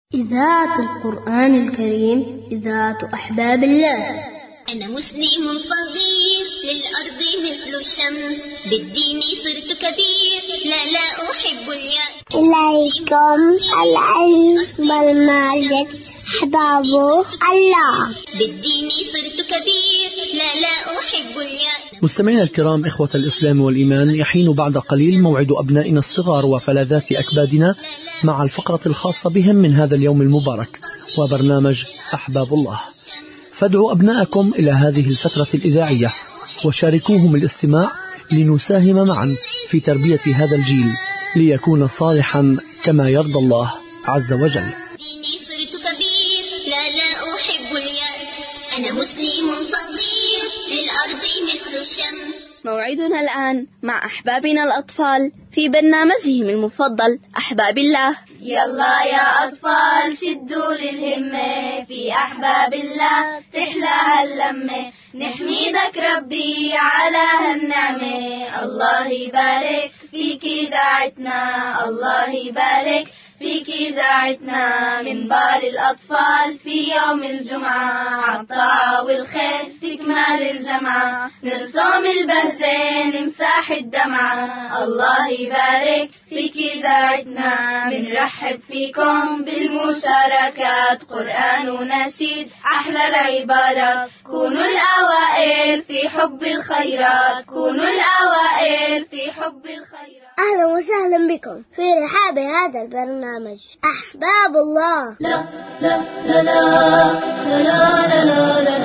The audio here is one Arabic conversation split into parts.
إذاعة القرآن الكريم، إذاعة أحباب الله. أنا مسلم صغير للأرض مثل الشمس، بالدين صرت كبير، لا أحب اليأس. إليكم العلم والمعرفة أحباب الله، بالدين صرت كبير، لا أحب اليأس. مستمعينا الكرام، إخوة الإسلام والإيمان، يحين بعد قليل موعد أبنائنا الصغار وفلاذات أكبادنا مع الفقرة الخاصة بهم من هذا اليوم المبارك وبرنامج أحباب الله. فادعوا أبناءكم إلى هذه الفترة الإذاعية وشاركوهم الاستماع لنساهم معا في تربية هذا الجيل ليكون صالحا كما يرضى الله عز وجل. صرت كبير، لا أحب اليأس. أنا مسلم صغير للأرض مثل الشمس. موعدنا الآن مع أحبابنا الأطفال في برنامجهم المفضل أحباب الله. يلا يا أطفال شدوا للهمة، في أحباب الله تحلى هاللمة، نحمدك ربي على هالنعمة. الله يبارك فيك إذاعتنا، الله يبارك فيك إذاعتنا. منبر الأطفال في يوم الجمعة، عالطاعة والخير تكمل الجمعة، نرسم البهجة نمسح الدمعة. الله يبارك فيك إذاعتنا، منرحب فيكم بالمشاركات، قرآن ونشيد أحلى العبارات. كونوا الأوائل في حب الخيرات، كونوا الأوائل في حب الخيرات. أهلا وسهلا بكم في رحاب هذا البرنامج أحباب الله. لا لا لا لا لا لا لا لا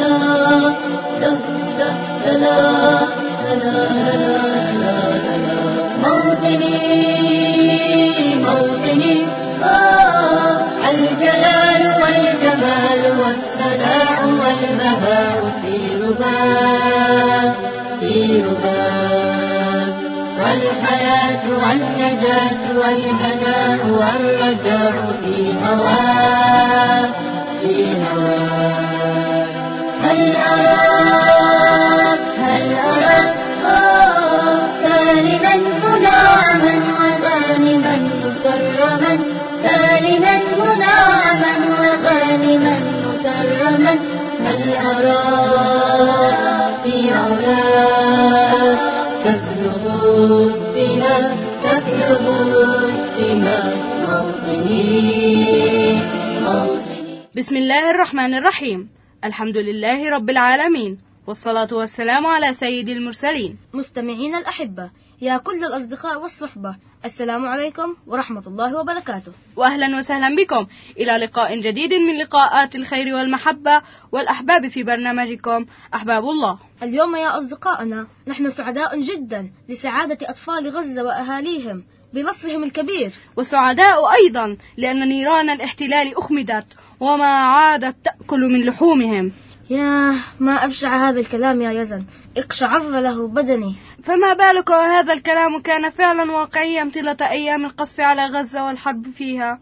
لا لا لا. موطني موطني، الجلال والجمال والثناء والبهاء في رباك في رباك، والحياة والنجاة والهناء والرجاء في هواك في هواك. هل أراك سالما منعما وغانما مكرما، سالما منعما وغانما مكرما. هل أراك في علاك تبلغ الدماء موطني. بسم الله الرحمن الرحيم. الحمد لله رب العالمين، والصلاة والسلام على سيد المرسلين. مستمعين الأحبة، يا كل الأصدقاء والصحبة، السلام عليكم ورحمة الله وبركاته، وأهلا وسهلا بكم إلى لقاء جديد من لقاءات الخير والمحبة والأحباب في برنامجكم أحباب الله. اليوم يا أصدقائنا نحن سعداء جدا لسعادة أطفال غزة وأهاليهم بنصرهم الكبير، وسعداء أيضا لأن نيران الاحتلال أخمدت وما عادت تأكل من لحومهم. يا ما أبشع هذا الكلام يا يزن، اقشعر له بدني. فما بالك وهذا الكلام كان فعلا واقعيا طيلة أيام القصف على غزة والحرب فيها.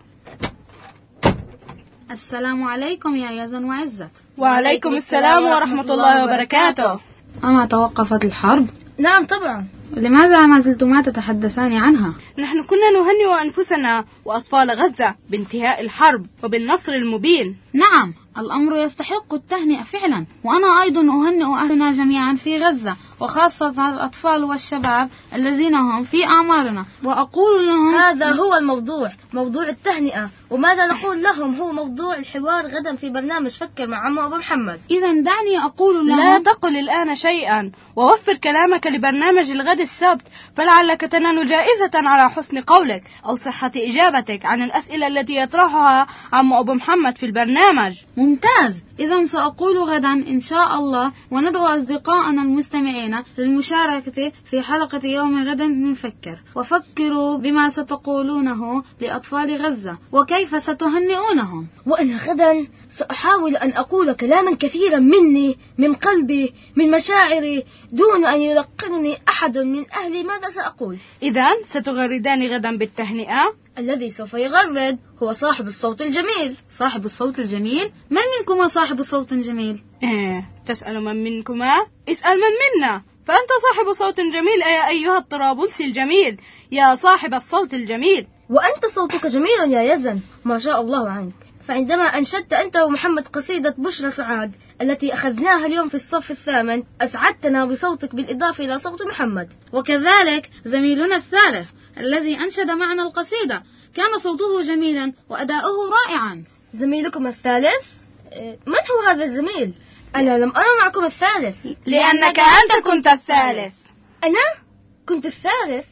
السلام عليكم يا يزن وعزت. وعليكم السلام ورحمة الله وبركاته. أما توقفت الحرب؟ نعم طبعا. لماذا ما زلتما تتحدثان عنها؟ نحن كنا نهنئ أنفسنا وأطفال غزة بانتهاء الحرب وبالنصر المبين. نعم، الأمر يستحق التهنئة فعلا، وأنا أيضا أهنئ أهلنا جميعا في غزة، وخاصة الأطفال والشباب الذين هم في أعمارنا، وأقول لهم هذا هو الموضوع، موضوع التهنئة. وماذا نقول لهم هو موضوع الحوار غدا في برنامج فكر مع عمو أبو محمد. إذا دعني أقول لهم لا تقل الآن شيئا، ووفر كلامك لبرنامج الغد السبت، فلعلك تنال جائزة على حسن قولك أو صحة إجابتك عن الأسئلة التي يطرحها عمو أبو محمد في البرنامج. ممتاز، إذا سأقول غدا إن شاء الله، وندعو أصدقائنا المستمعين للمشاركة في حلقة يوم غد من فكر، وفكروا بما ستقولونه لأطفال غزة وكيف ستهنئونهم. وأنا غدا سأحاول أن أقول كلاما كثيرا مني، من قلبي، من مشاعري، دون أن يلقنني أحد من أهلي ماذا سأقول. إذا ستغردان غدا بالتهنئة. الذي سوف يغرد هو صاحب الصوت الجميل. صاحب الصوت الجميل؟ من منكما صاحب الصوت الجميل؟ تسأل من منكما؟ اسأل من منا، فأنت صاحب صوت جميل يا أيها الطرابلسي الجميل، يا صاحب الصوت الجميل. وأنت صوتك جميل يا يزن، ما شاء الله عنك. فعندما أنشدت أنت ومحمد قصيدة بشرى سعاد التي أخذناها اليوم في الصف الثامن أسعدتنا بصوتك بالإضافة إلى صوت محمد. وكذلك زميلنا الثالث الذي أنشد معنا القصيدة كان صوته جميلا وأداؤه رائعا. زميلكم الثالث؟ من هو هذا الزميل؟ أنا لم أرى معكم الثالث. لأنك أنت كنت الثالث. أنا؟ كنت الثالث؟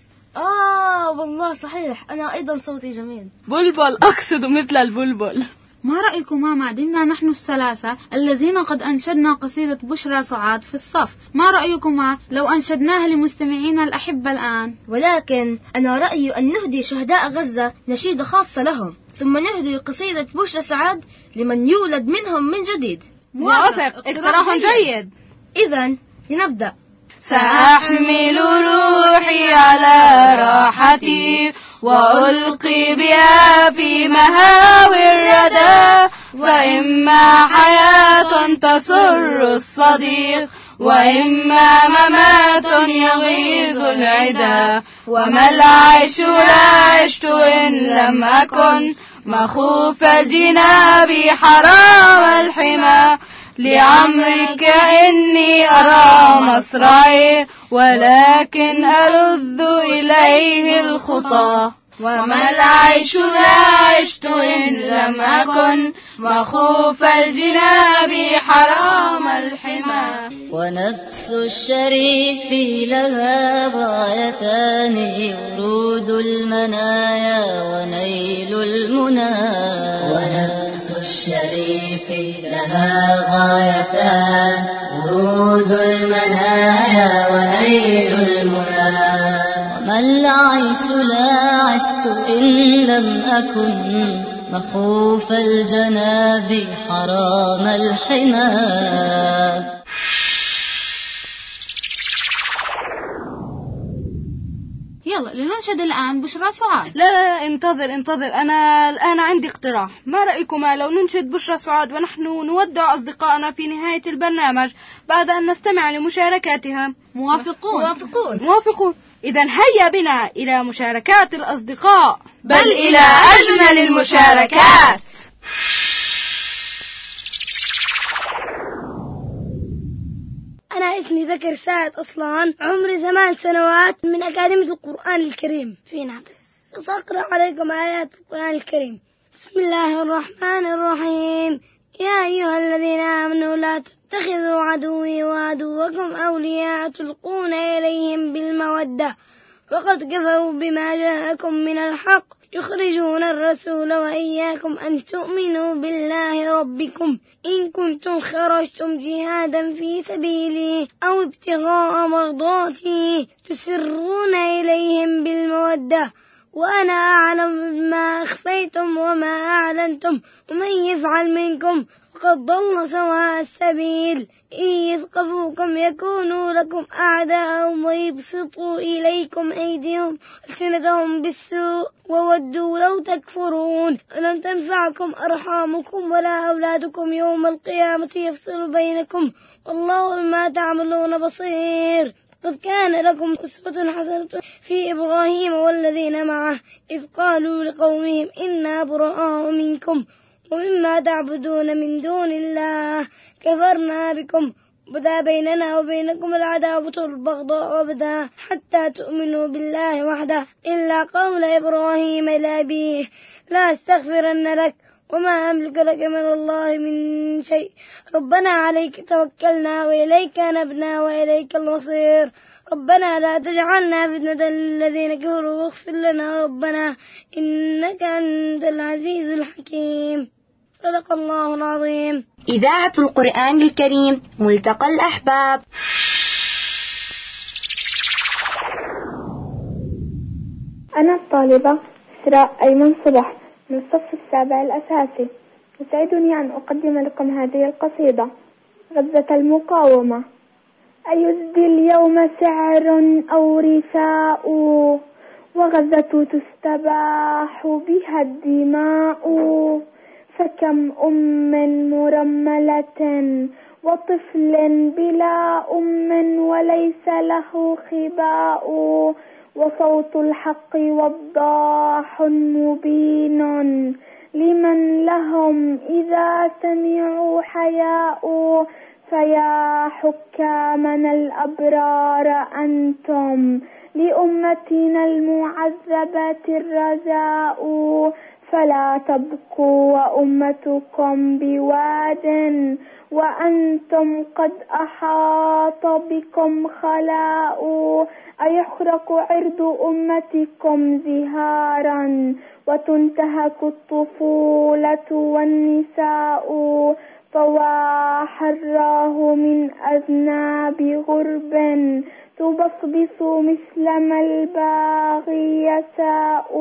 والله صحيح، أنا أيضا صوتي جميل. بلبل، أقصد مثل البلبل. ما رأيكما ما دمنا نحن الثلاثة الذين قد أنشدنا قصيدة بشرى سعاد في الصف؟ ما رأيكما لو أنشدناها لمستمعينا الأحبة الآن؟ ولكن أنا رأيي أن نهدي شهداء غزة نشيدة خاصة لهم، ثم نهدي قصيدة بشرى سعاد لمن يولد منهم من جديد. موافق، اقتراح جيد. إذن لنبدأ. سأحمل روحي على راحتي وألقي بها في مهاوي الردى، فإما حياة تسر الصديق وإما ممات يغيظ العدا، وما العيش لا عشت إن لم أكن مخوف الجناب حرام الحمى، لعمرك إني أرى مصرعي ولكن ألذ إليه الخطى، وما العيش لا عشت إن لم أكن مخوف الجناب حرام الحمى. ونفس الشريف لها غايتان، ورود المنايا ونيل المنى. ونفس الشريف لها غايتان، ورود المنايا ونيل المنى. وما العيش لا عشت إن لم أكن مخوف الجناب حرام الحمى. يلا لننشد الآن بشرى سعاد. لا انتظر، أنا الآن عندي اقتراح. ما رأيكما لو ننشد بشرى سعاد ونحن نودع أصدقائنا في نهاية البرنامج بعد أن نستمع لمشاركاتها؟ موافقون. إذن هيا بنا إلى مشاركات الأصدقاء، بل إلى أجمل المشاركات. أنا اسمي بكر سعد أصلان، عمري 8 سنوات، من أكاديمية القرآن الكريم في نابلس. سأقرأ عليكم آيات القرآن الكريم. بسم الله الرحمن الرحيم. يا أيها الذين آمنوا لا تتخذوا عدوي وعدوكم أولياء تلقون إليهم بالمودة وقد كفروا بما جاءكم من الحق يخرجون الرسول وإياكم أن تؤمنوا بالله ربكم إن كنتم خرجتم جهادا في سبيلي أو ابتغاء مرضاتي تسرون إليهم بالمودة وأنا أعلم بما أخفيتم وما أعلنتم ومن يفعل منكم فقد ضل سواء السبيل. إن يثقفوكم يكونوا لكم أعداء ويبسطوا إليكم أيديهم ألسنتهم بالسوء وودوا لو تكفرون. لن تنفعكم أرحامكم ولا أولادكم يوم القيامة يفصل بينكم والله بما تعملون بصير. قد كان لكم أسوة حسنة في إبراهيم والذين معه إذ قالوا لقومهم إنا براء منكم ومما تعبدون من دون الله كفرنا بكم بدا بيننا وبينكم العداوة والبغضاء أبدا حتى تؤمنوا بالله وحده إلا قول إبراهيم لأبيه لا أستغفرن لك وما أملك لك من الله من شيء ربنا عليك توكلنا وإليك نبنا وإليك المصير. ربنا لا تجعلنا فتنة للذين كفروا واغفر لنا ربنا إنك أنت العزيز الحكيم. صدق الله العظيم. إذاعة القرآن الكريم ملتقى الأحباب. أنا الطالبة إسراء أيمن صبح من الصف السابع الأساسي. يسعدني أن أقدم لكم هذه القصيدة. غزة المقاومة. أيزدي اليوم سعر أو رثاء وغزة تستباح بها الدماء فكم أم مرملة وطفل بلا أم وليس له خباء وصوت الحق وضاح مبين لمن لهم منهم إذا سمعوا حياء. فيا حكامنا الأبرار أنتم لأمتنا المعذبة الرجاء. فلا تبقوا وأمتكم بواد وأنتم قد أحاط بكم خلاء. أيحرق عرض أمتكم زهارا وتنتهك الطفولة والنساء. فواحراه من أذناب غرب تبصبص مثلما الباغي يساء.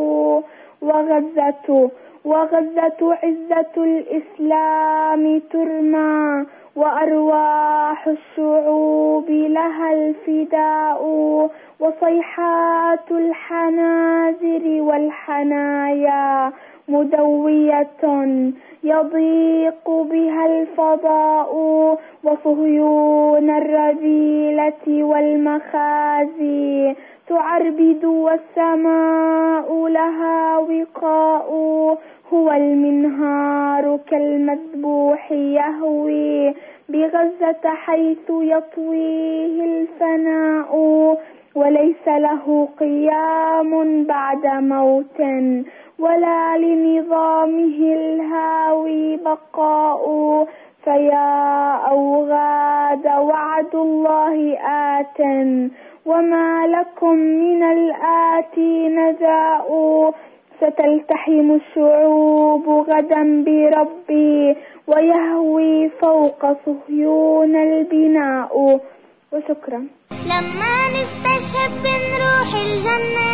وغزة عزة الإسلام ترمى وأرواح الشعوب لها الفداء. وصيحات الحناجر والحنايا مدوية يضيق بها الفضاء. وصهيون الرذيلة والمخازي تعربد والسماء لها وقاء. هو المنهار كالمذبوح يهوي بغزة حيث يطويه الفناء. وليس له قيام بعد موت ولا لنظامه الهاوي بقاء. فيا أوغاد وعد الله آت وما لكم من الآتي نجاء. ستلتحم الشعوب غدا بربي ويهوي فوق صهيون البناء. وشكرا. لما نستشهد بنروح الجنة،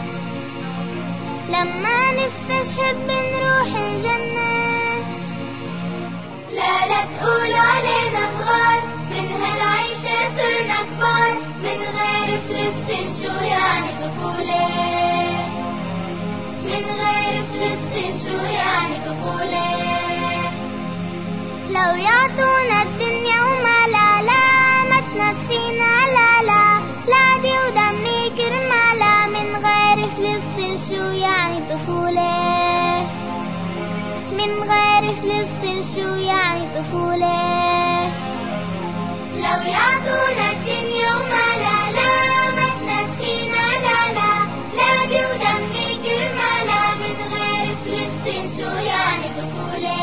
لما نستشهد بنروح الجنة. لا تقولوا علينا صغار، من هالعيشة صرنا كبار. من غير فلسطين شو يعني طفولة، من غير فلسطين شو يعني طفولة. لو يعطونا الدنيا وما لا ما تنسينا لا بلادي ودمي كرمالا. من غير فلسطين شو يعني طفولة، من غير فلسطين شو يعني طفولة. لو يعطونا الدنيا وما لا ما تنسينا لا بلادي ودمي كرمالا. من غير فلسطين شو يعني طفولة،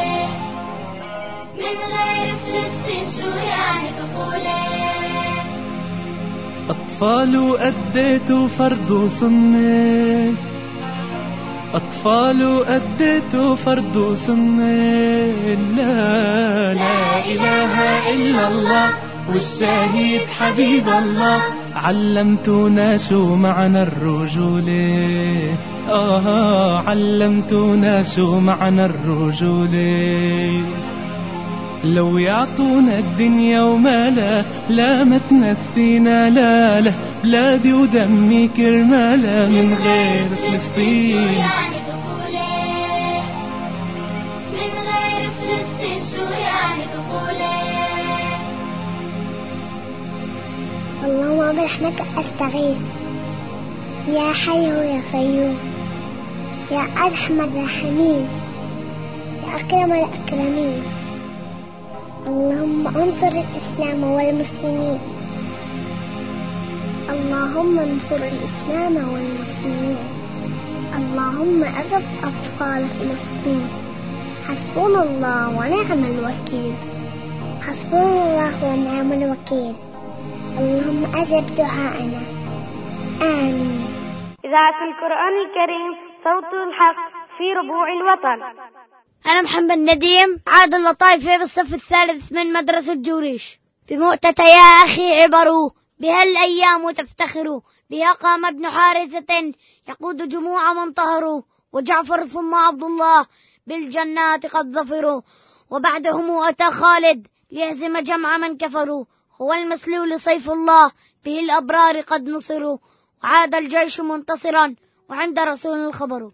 من غير فلسطين شو يعني طفولة. أطفال أديتوا فرض سنة، أطفال أديتوا فرض سنة. لا إله إلا الله والشهيد حبيب الله. علمتونا شو معنى الرجولة، علمتونا شو معنى الرجولة. لو يعطونا الدنيا وما لا ما تنسينا لا بلادي ودمي كرمالا. من غير فلسطين يعني طفولة، من غير فلسطين شو يعني طفولة. اللهم برحمتك أستغيث يا حي يا قيوم يا أرحم الراحمين يا أكرم الأكرمين. اللهم انصر الإسلام والمسلمين، اللهم انصر الإسلام والمسلمين. اللهم أغث أطفال فلسطين. حسبنا الله ونعم الوكيل، حسبنا الله ونعم الوكيل. اللهم أجب دعاءنا، آمين. إذاعة القرآن الكريم صوت الحق في ربوع الوطن. أنا محمد نديم، عاد اللطائف في الصف الثالث من مدرسة جوريش. في مؤتة يا أخي عبروا بها الأيام تفتخروا. بها قام ابن حارثة يقود جموع من طهروا. وجعفر ثم عبد الله بالجنات قد ظفروا. وبعدهم أتى خالد ليهزم جمع من كفروا. هو المسلول سيف الله به الأبرار قد نصروا. وعاد الجيش منتصرا وعند رسول الخبر.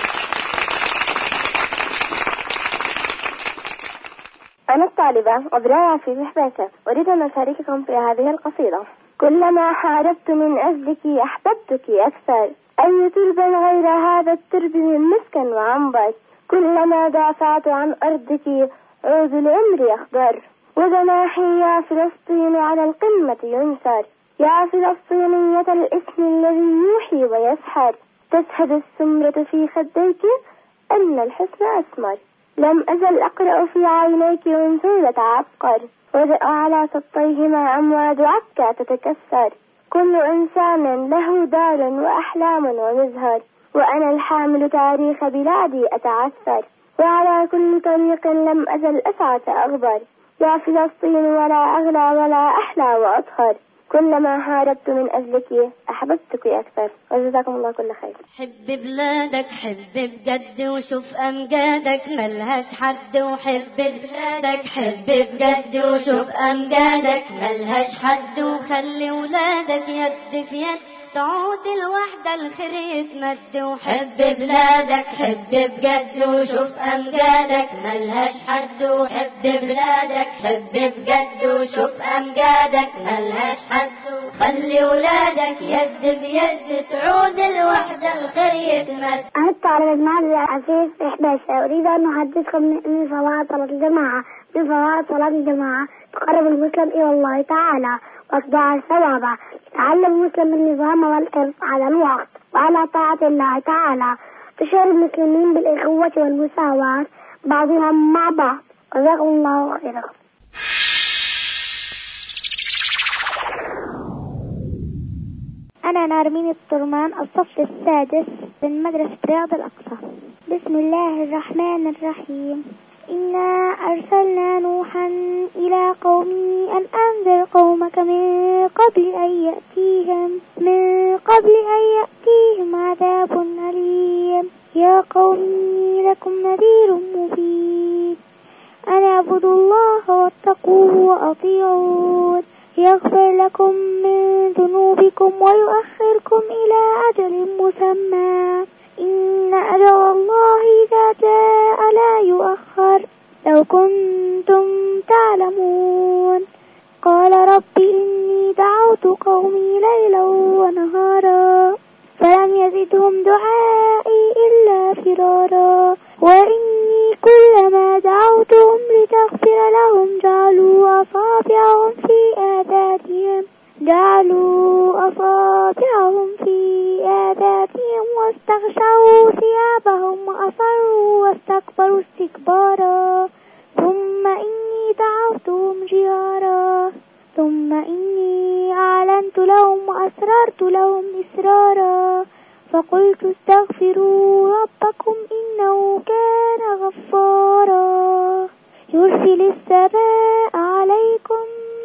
أنا الطالبة أبرار في محبسة، أريد أن أشارككم في هذه القصيدة. كلما حاربت من أجلك أحببتك أكثر. أي تربا غير هذا الترب من مسك وعنبر. كلما دافعت عن أرضك عود العمر يخضر، وجناحي يا فلسطين على القمة ينثر. يا فلسطينية الاسم الذي يوحي ويسحر، تشهد السمرة في خديك أن الحسن أسمر. لم أزل أقرأ في عينيك أنثى تعبقر، وجاء على سطيهما أمواج عكا تتكسر. كل إنسان له دار وأحلام ومزهر، وأنا الحامل تاريخ بلادي أتعثر، وعلى كل طريق لم أزل أسعى أغبر. يا فلسطين ولا أغلى ولا أحلى وأطهر، كلما حاربت من أجلك أحببتك أكثر. وجزاكم الله كل خير. حب بلادك حب بجد وشوف أمجادك ملهاش حد، وحب بلادك حب بجد وشوف أمجادك ملهاش حد، وخلي ولادك يد في يد تعود الوحدة الخير يتمد. وحب بلادك حب بجد وشوف أمجادك ملهاش حد، وحب بلادك حب بجد وشوف أمجادك ملهاش حد، وخلي ولادك يد بيد تعود الوحدة الخير يتمد. أنا على مجموعة العفيف إحباشا، أريد أن أحدثكم من فوائد صلاة الجماعة. من فوائد صلاة الجماعة تقرب المسلم إلى الله تعالى وأتباع الثواب، يتعلم المسلم النظام والحرص على الوقت وعلى طاعة الله تعالى، تشعر المسلمين بالإخوة والمساواة بعضهم مع بعض. جزاكم الله خيرا. أنا نارمين الطرمان، الصف السادس من مدرسة رياض الأقصى. بسم الله الرحمن الرحيم. إنا أرسلنا نوحا إلى قومه أن أنذر قومك من قبل أن يأتيهم عذاب أليم. يا قومي لكم نذير مبين، أن اعبدوا الله واتقوه وأطيعون، يغفر لكم من ذنوبكم ويؤخركم إلى أجل مسمى، إن أجل الله إذا جاء لا يؤخر، لو كنتم تعلمون. قال رب إني دعوت قومي ليلا ونهارا فلم يزدهم دعائي إلا فرارا، وإني كلما دعوتهم لتغفر لهم جعلوا أصابعهم في آذانهم واستغشوا ثيابهم وأصروا واستكبروا استكبارا، ثم إني دعوتهم جهارا، ثم إني أعلنت لهم وأسررت لهم إسرارا، فقلت استغفروا ربكم إنه كان غفارا، يرسل السماء عليكم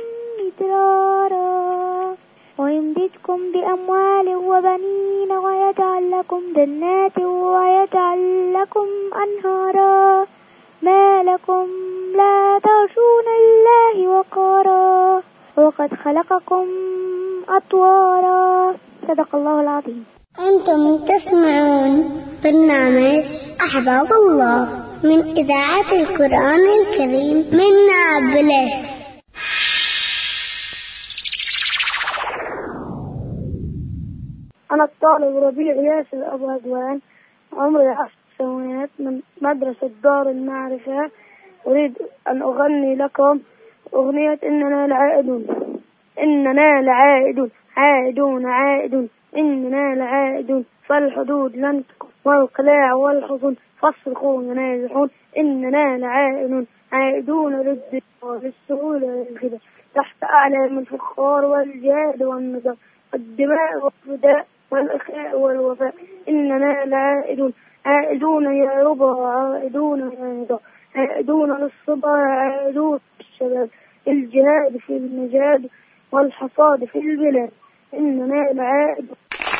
مدرارا ويمددكم بأموال وبنين ويجعل لكم جنات ويجعل لكم أنهارا، ما لكم لا ترجون لله وقارا وقد خلقكم أطوارا. صدق الله العظيم. أنتم تسمعون برنامج أحباب الله من إذاعة القرآن الكريم من نابلس. أنا الطالب ربيع ياسر أبو هدوان، عمري 10 سنوات، من مدرسة دار المعرفة. أريد أن أغني لكم أغنية إننا لعائدون. إننا لعائدون عائدون عائدون، إننا لعائدون، فالحدود لن تكن والقلاع والحصون فاصرخوا ينازحون، إننا لعائدون عائدون للدين وللسهولة والغنى، تحت أعلام الفخار والجهاد والنزار والدماء والفداء والإخاء والوفاء، إننا لعائدون عائدون يا ربا عائدون يا رضا، عائدون للصبا عائدون الشباب، الجهاد في المجال والحصاد في البلاد، إننا لعائدون.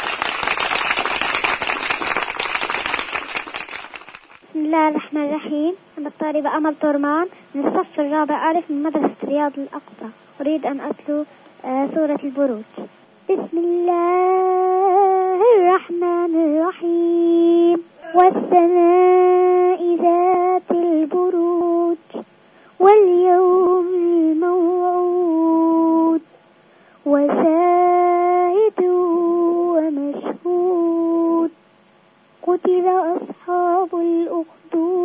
بسم الله الرحمن الرحيم. أنا الطالبة أمل طرمان من الصف الرابع ألف من مدرسة رياض الأقصى. أريد أن أتلو سورة البروج. بسم الله الرحمن الرحيم. والسماء ذات البروج واليوم الموعود وشاهد ومشهود. قتل أصحاب الأخدود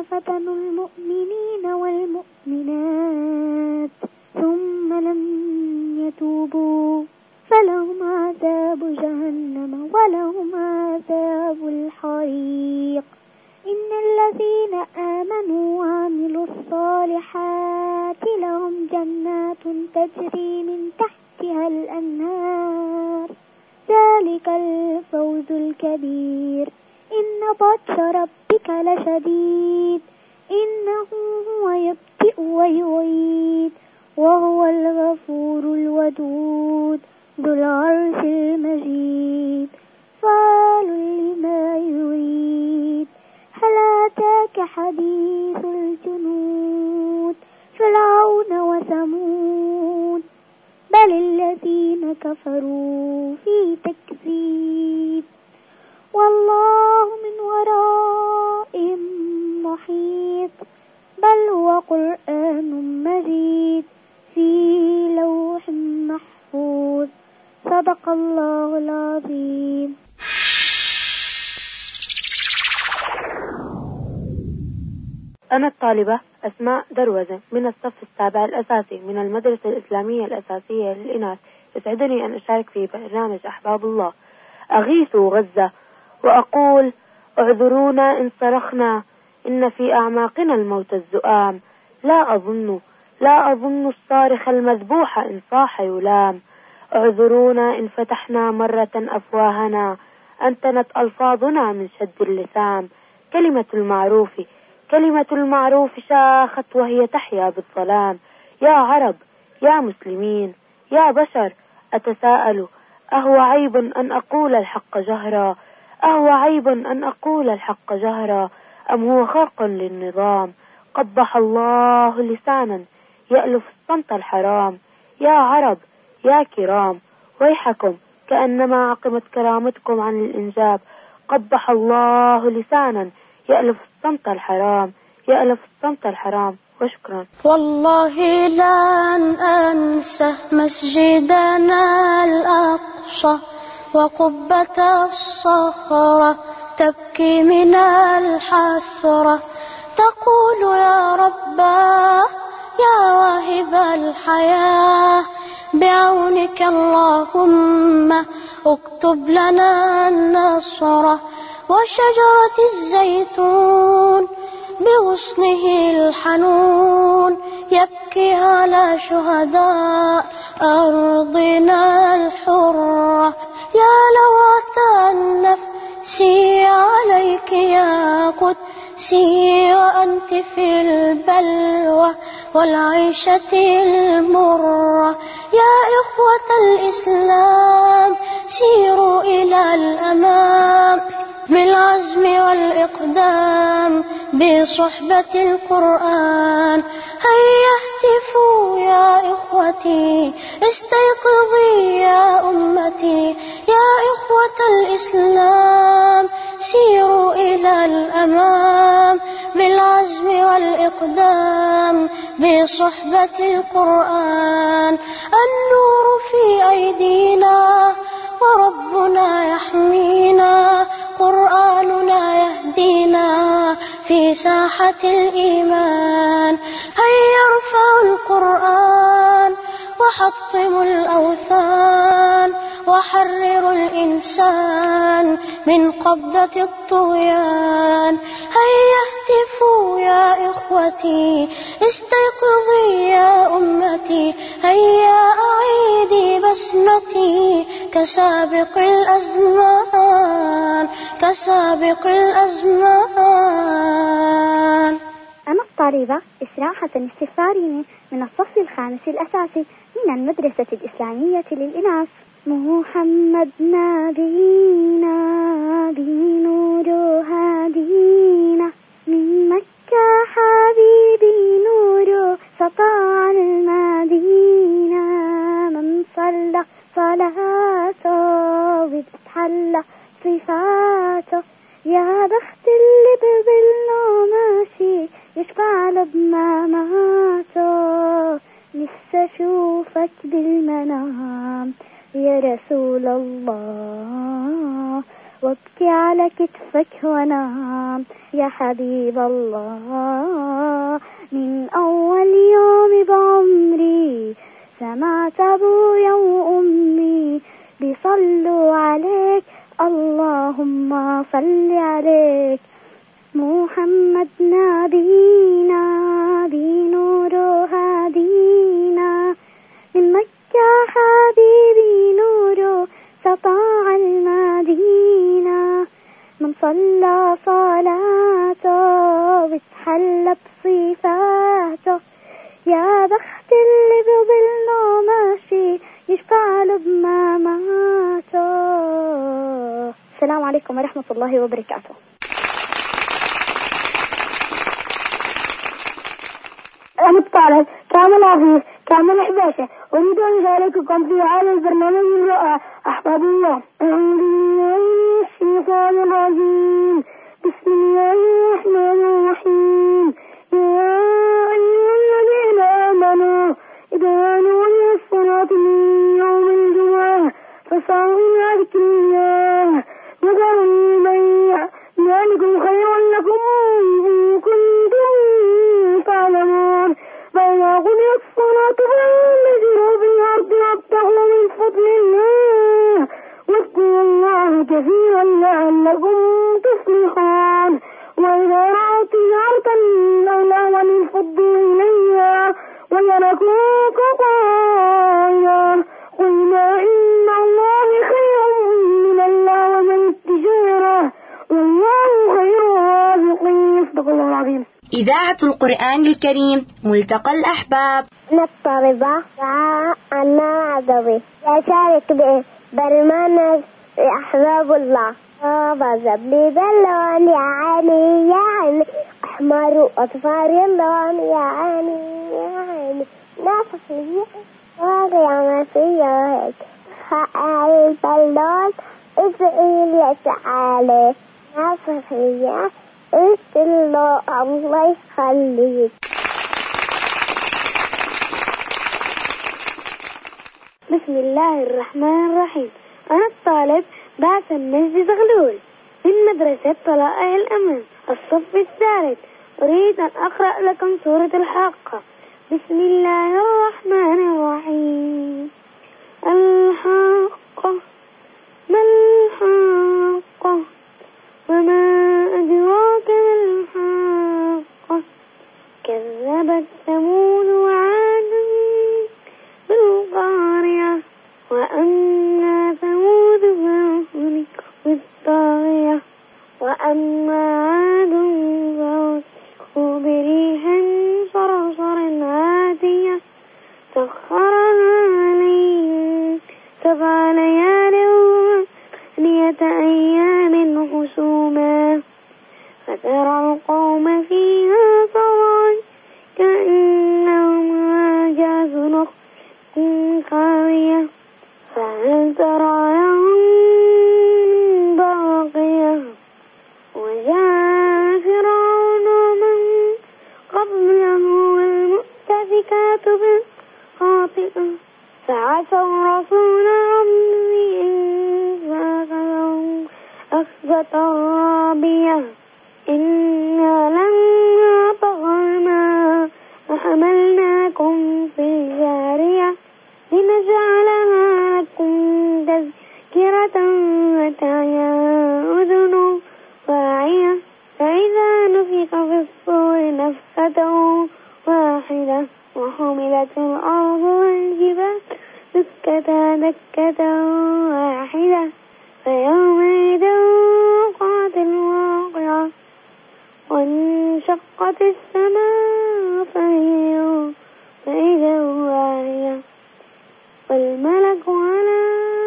فتنوا المؤمنين والمؤمنات ثم لم يتوبوا فلهم عذاب جهنم ولهم عذاب الحريق. إن الذين آمنوا وعملوا الصالحات لهم جنات تجري من تحتها الأنهار ذلك الفوز الكبير. إن بطش ربك لشديد إنه هو يبدئ ويعيد وهو الغفور الودود ذو العرش المجيد فعال لما يريد. هل أتاك حديث الجنود فرعون وثمود بل الذين كفروا في تكذيب والله من ورائهم محيط بل هو قرآن مجيد في لوح محفوظ. صدق الله العظيم. أنا الطالبة أسماء دروزة من الصف السابع الأساسي من المدرسة الإسلامية الأساسية للإناث. يسعدني أن أشارك في برنامج أحباب الله. أغيث غزة وأقول اعذرونا إن صرخنا إن في أعماقنا الموت الزؤام. لا أظن الصارخ المذبوح إن صاح يلام. اعذرونا إن فتحنا مرة أفواهنا أنتنت ألفاظنا من شد اللسان. كلمة المعروف شاخت وهي تحيا بالظلام. يا عرب يا مسلمين يا بشر أتساءل أهو عيب أن أقول الحق جهرا أم هو خرق للنظام. قبح الله لسانا يألف الصمت الحرام. يا عرب يا كرام ويحكم كأنما عقمت كرامتكم عن الإنجاب. قبح الله لسانا يألف الصمت الحرام. وشكرا. والله لن أنسى مسجدنا الأقصى وقبة الصخرة تبكي من الحسرة تقول يا رباه يا واهب الحياة بعونك اللهم اكتب لنا النصر. وشجرة الزيتون بغصنه الحنون يبكي على شهداء أرضنا الحرة. يا لوعة النفس عليك يا قدسي وأنت في البلوى والعيشة المرة. يا إخوة الإسلام سيروا إلى الأمام بالعزم والإقدام بصحبة القرآن. هيا اهتفوا يا إخوتي استيقظي يا أمتي. يا إخوة الإسلام سيروا إلى الأمام بالعزم والإقدام بصحبة القرآن. النور في أيدينا وربنا يحمينا قرآننا يهدينا في ساحة الإيمان. هيا ارفعوا القرآن وحطموا الأوثان وحرروا الإنسان من قبضة الطغيان. هيا اهتفوا يا إخوتي استيقظي يا أمتي. هيا أعيدي بسمتي كسابق الأزمان. أنا الطالبة إسراء حسن السفاريني من الصف الخامس الأساسي من المدرسة الإسلامية للإناث. محمد نبينا بنور هادينا من مكة حبيبي نور سطع المدينة. من صلى صلاته وتحلى صفاته يا بخت اللي بظله ماشي يشفع له بمماته. لسه اشوفك بالمنام يا رسول الله وابكي على كتفك ونام يا حبيب الله. من أول يوم بعمري سمعت أبويا وأمي بيصلوا عليك، اللهم صل عليك. محمد نبينا بنوره هدينا، من مكة حبيبي نوره سطاع المدينة. من صلى صلاته وتحلى بصفاته، يا بخت اللي بظلنا ماشي يشفع له بمماته. السلام عليكم ورحمة الله وبركاته. أنا الطالب كامل عفيف كامل حباشة، أريد أن أشارككم في هذا البرنامج الرائع أحباب الله. أعوذ بالله من الشيطان الرجيم، بسم الله الرحمن الرحيم. يا أيها الذين آمنوا إذا نودي للصلاة من يوم الجمعة فاسعوا إلى ذكر الله وذروا البيع، ذلكم خير لكم إن كنتم تعلمون. فإذا قضيت الصلاة فانتشروا في الأرض وابتغوا من فضل الله واذكروا الله كثيرا لعلكم تفلحون. وإذا رأوا تجارة أو لهوا انفضوا إليها وتركوك قائما، قل ما عند الله خير من الله ومن التجارة والله خير الرازقين. صدق الله العظيم. إذاعة القرآن الكريم ملتقى الأحباب. أنا الطالبة أنا عدوي يشارك ببرنامج أحباب الله. بزبلي باللون يا عيني يا عيني، أحمر وأصفر اللون يا عيني يا عيني، نافخية وغيامة فيها هيك خاعي البالون ادعي لتعالي نافخية الله الله يخليك. بسم الله الرحمن الرحيم. أنا الطالب باسم مجدي زغلول من مدرسة طلائع الأمن الصف الثالث. أريد أن أقرأ لكم سورة الحاقة. بسم الله الرحمن الرحيم. الحاقة ما الحاقة وما أدراك ما الحاقة، كذبت ثمود وعاد بالقارعة، وأما ثمود فأهلكوا بالطاغية، وأما عاد فأهلكوا بريح صرصر عاتية سخرها عليهم 7 ليال و8 أيام حسوما، فترى القوم فيها صرعا كأنهم أعجاز نخل خاوية، فهل ترى لهم باقية. وجاء فرعون ومن قبله والمؤتفكات بالخاطئة، فعصوا رسول ربهم فأخذهم أخذة رابية. إنا لما طغى الماء وحملناكم في الجارية لنجعلها لكم تذكرة وتعيا أذن واعية، فإذا نفخ في الصور نفخة واحدة وحملت الأرض والجبال دكة دكة واحدة، فيومئذ وقعت الواقعة، وانشقت السماء فإذا واهية، والملك على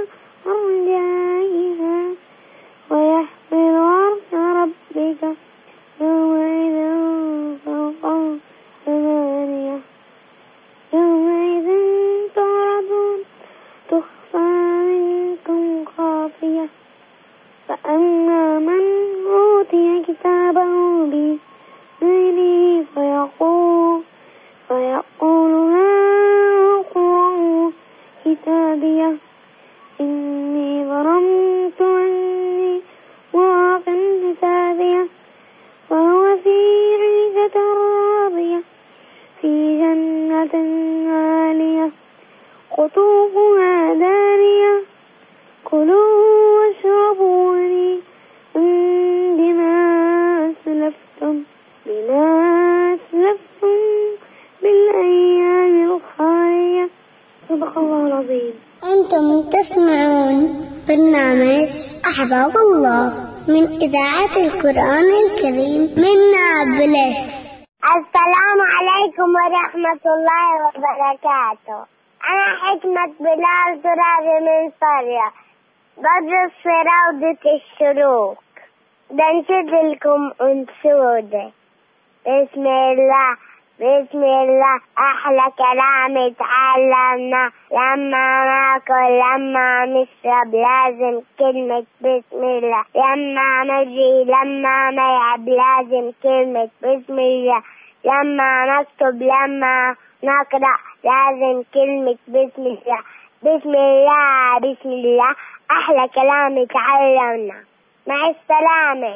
أرجائها ويحمل عرش ربك يومئذ فوقهم 8. يومئذ تعرضون تخفى منكم خافية، فأما من أوتي كتابه بيمينه فيقول هاقرءوا كتابيه إني ظننت أني أحباب الله من إذاعة القرآن الكريم من نابلس. السلام عليكم ورحمة الله وبركاته. أنا حكمة بلال ترابي من صريا بدرس في روضة الشروق. بنشد لكم أنشودة. بسم الله بسم الله أحلى كلام اتعلمنا، لما ناكل لما نشرب لازم كلمة بسم الله، لما نجري لما نلعب لازم كلمة بسم الله، لما نكتب لما نقرأ لازم كلمة بسم الله. بسم الله بسم الله أحلى كلام اتعلمنا. مع السلامة.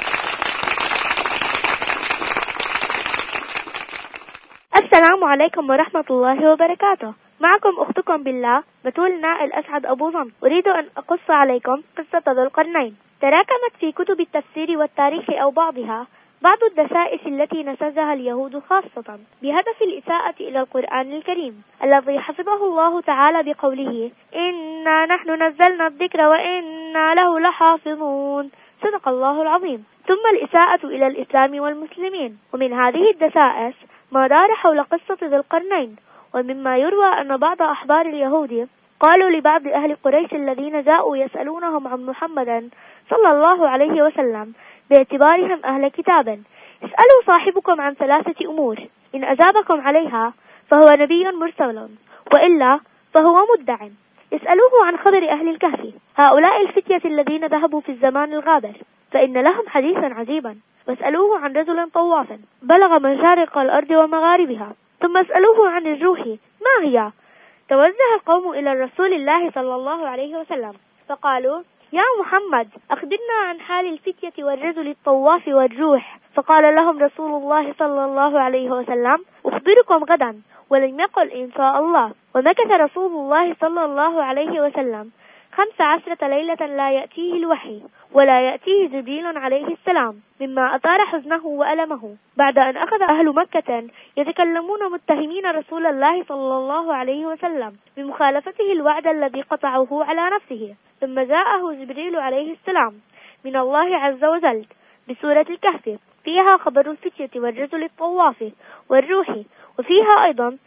السلام عليكم ورحمة الله وبركاته. معكم أختكم بالله بتول نائل أسعد أبو ظن. أريد أن أقص عليكم قصة ذو القرنين. تراكمت في كتب التفسير والتاريخ أو بعضها بعض الدسائس التي نسجها اليهود خاصة بهدف الإساءة إلى القرآن الكريم الذي حفظه الله تعالى بقوله إنا نحن نزلنا الذكر وإنا له لحافظون. صدق الله العظيم. ثم الإساءة إلى الإسلام والمسلمين. ومن هذه الدسائس ما دار حول قصة ذي القرنين، ومما يروى أن بعض أحبار اليهود قالوا لبعض أهل قريش الذين جاءوا يسألونهم عن محمد صلى الله عليه وسلم باعتبارهم أهل كتاب: اسألوا صاحبكم عن 3 أمور، إن أجابكم عليها فهو نبي مرسل، وإلا فهو مدع. اسألوه عن خبر أهل الكهف، هؤلاء الفتية الذين ذهبوا في الزمان الغابر، فإن لهم حديثا عجيبا. واسألوه عن رجل طواف بلغ مشارق الأرض ومغاربها. ثم اسألوه عن الروح ما هي. توجه القوم إلى رسول الله صلى الله عليه وسلم فقالوا: يا محمد أخبرنا عن حال الفتية والرجل الطواف والروح. فقال لهم رسول الله صلى الله عليه وسلم: أخبركم غدا. ولم يقل إن شاء الله. ومكث رسول الله صلى الله عليه وسلم 15 ليلة لا يأتيه الوحي ولا يأتيه جبريل عليه السلام، مما أثار حزنه وألمه. بعد أن أخذ أهل مكة يتكلمون متهمين رسول الله صلى الله عليه وسلم بمخالفته الوعد الذي قطعه على نفسه، ثم جاءه جبريل عليه السلام من الله عز وجل بسورة الكهف فيها خبر الفتية والرجل الطواف والروح، وفيها أيضا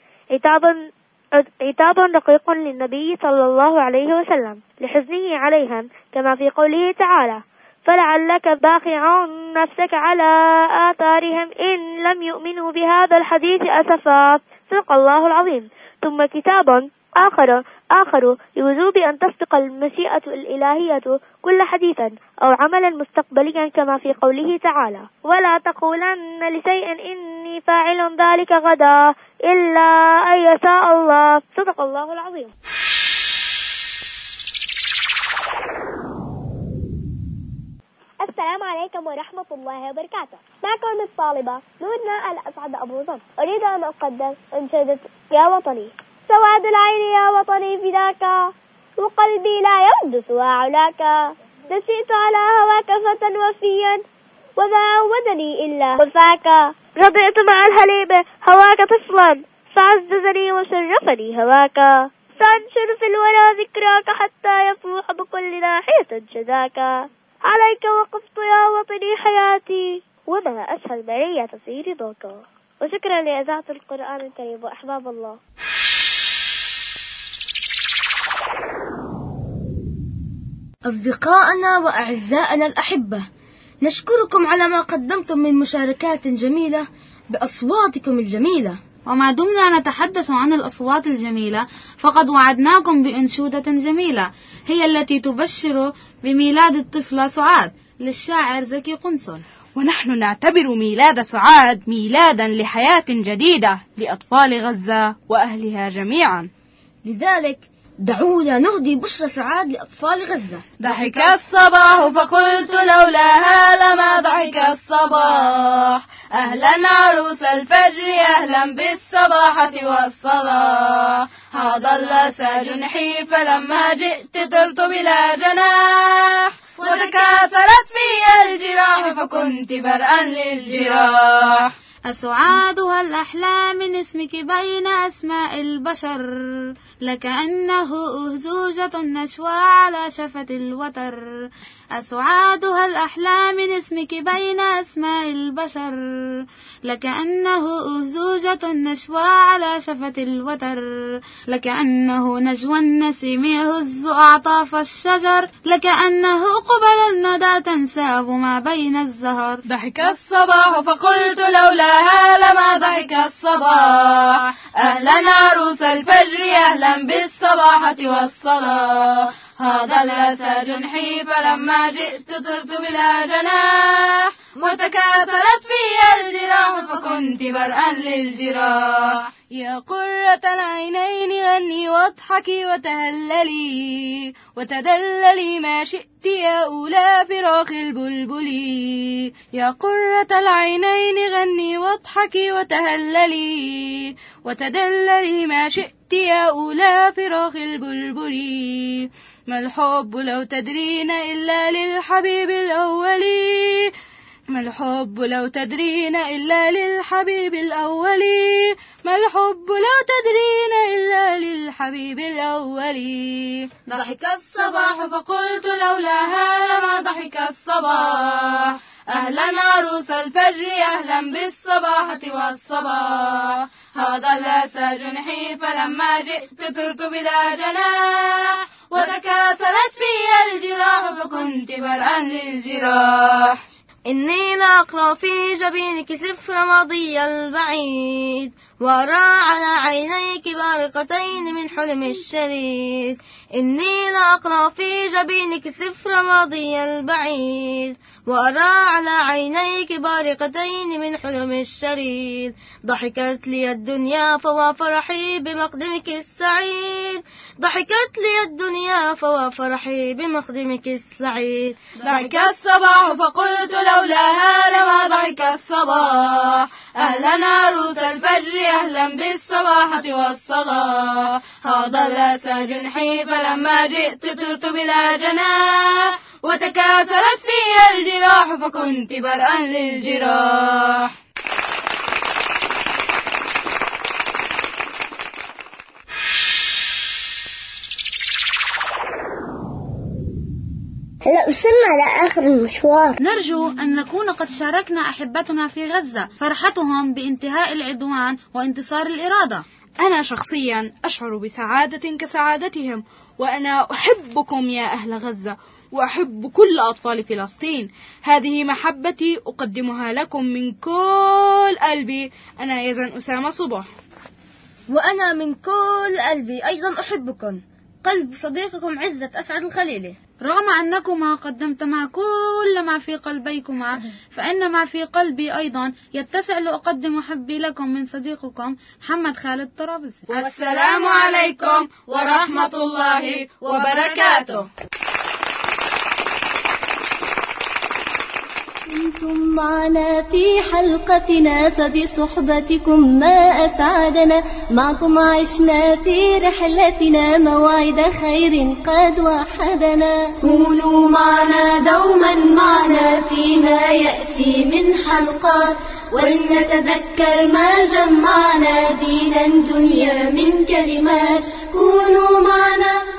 عتاب رقيق للنبي صلى الله عليه وسلم لحزنه عليهم، كما في قوله تعالى: فلعلك باخع نفسك على آثارهم إن لم يؤمنوا بهذا الحديث أسفا. صدق الله العظيم. ثم كتاب آخر لوجوب أن تصدق المشيئة الإلهية كل حديث أو عملا مستقبليا، كما في قوله تعالى: ولا تقولن لشيء إني فاعل ذلك غدا إلا أن يشاء الله. صدق الله العظيم. السلام عليكم ورحمة الله وبركاته. معكم الطالبة نورنا الأسعد أبو ظن. أريد أن أقدم أنشودة يا وطني. سواد العين يا وطني فداك، وقلبي لا يرد سوى علاك. نسيت على هواك فتى وفيا، وذا عودني إلا وفاك. رضيت مع الهليب هواك طفلا، فعززني وشرفني هواك. سأنشر في الورى ذكراك حتى يفوح بكل ناحية شذاك. عليك وقفت يا وطني حياتي، وما أسهل برية في رضاك. وشكرا لإذاعة القرآن الكريم وأحباب الله. أصدقائنا وأعزائنا الأحبة، نشكركم على ما قدمتم من مشاركات جميلة بأصواتكم الجميلة. وما دمنا نتحدث عن الأصوات الجميلة فقد وعدناكم بأنشودة جميلة هي التي تبشر بميلاد الطفلة سعاد للشاعر زكي قنصل. ونحن نعتبر ميلاد سعاد ميلادا لحياة جديدة لأطفال غزة وأهلها جميعا. لذلك دعونا نهدي بشرى سعاد لأطفال غزة. ضحك الصباح فقلت لولاها لما ضحك الصباح. أهلا عروس الفجر أهلا بالصباحة والصلاح. هذا الأسى جنحي فلما جئت طرت بلا جناح. وتكاثرت في الجراح فكنت برءا للجراح. أسعادها الأحلى من اسمك بين أسماء البشر. لكأنه أهزوجة نشوى على شفة الوتر. أسعادها الأحلى من اسمك بين أسماء البشر، لكأنه أهزوجة النشوى على شفة الوتر، لكأنه نجوى النسيم يهز أعطاف الشجر، لكأنه قبل الندى تنساب ما بين الزهر. ضحك الصباح فقلت لولاها لما ضحك الصباح، أهلا عروس الفجر أهلا بالصباحة والصلاة. هذا الأسى جنحي فلما جئت طرت بلا جناح، وتكاثرت في الجراح فكنت برءا للجراح. يا قرة العينين غني واضحكي وتهللي وتدللي ما شئت يا أولى فراخ البلبل. يا قرة العينين غني واضحكي وتهللي وتدللي ما شئت يا أولى فراخ البلبل. ما الحب لو تدرين إلا للحبيب الأولي، ما الحب لو تدرين إلا للحبيب الأولي، ما الحب لو تدرين إلا للحبيب الأولي. ضحك الصباح فقلت لولاها لما ضحك الصباح، أهلا عروس الفجر أهلا بالصباحة والصباح. هذا الأسى جنحي فلما جئت طرت بلا جناح، وتكاثرت في الجراح فكنت برءا للجراح. إني لأقرأ في جبينك سفر ماضي البعيد، وأرى على عينيك بارقتين من حلم الشريد. إني لأقرأ في جبينك سفر ماضي البعيد، وأرى على عينيك بارقتين من حلم الشريد. ضحكت لي الدنيا فوا فرحي بمقدمك السعيد، ضحكت لي الدنيا فوا فرحي بمقدمك السعيد. ضحك الصباح فقلت لولاها لما ضحك الصباح، أهلا عروس الفجر أهلا بالصباحة والصلاة. هذا الأسى جنحي فلما جئت طرت بلا جناح، وتكاثرت في الجراح فكنت برءا للجراح. هلا وصلنا لآخر المشوار. نرجو أن نكون قد شاركنا أحبتنا في غزة فرحتهم بانتهاء العدوان وانتصار الإرادة. أنا شخصيا أشعر بسعادة كسعادتهم، وأنا أحبكم يا أهل غزة، وأحب كل أطفال فلسطين. هذه محبتي أقدمها لكم من كل قلبي. أنا يزن أسامة صبح. وأنا من كل قلبي أيضا أحبكم، قلب صديقكم عزة أسعد الخليلي. رغم أنكما قدمتما كل ما في قلبيكما، فإن ما في قلبي أيضا يتسع لأقدم حبي لكم من صديقكم محمد خالد طرابلسي. والسلام عليكم ورحمة الله وبركاته. كنتم معنا في حلقتنا فبصحبتكم ما أسعدنا، معكم عشنا في رحلتنا موعد خير قد وحدنا. كونوا معنا دوما معنا فيما يأتي من حلقات، ولنتذكر ما جمعنا دينا دنيا من كلمات. كونوا معنا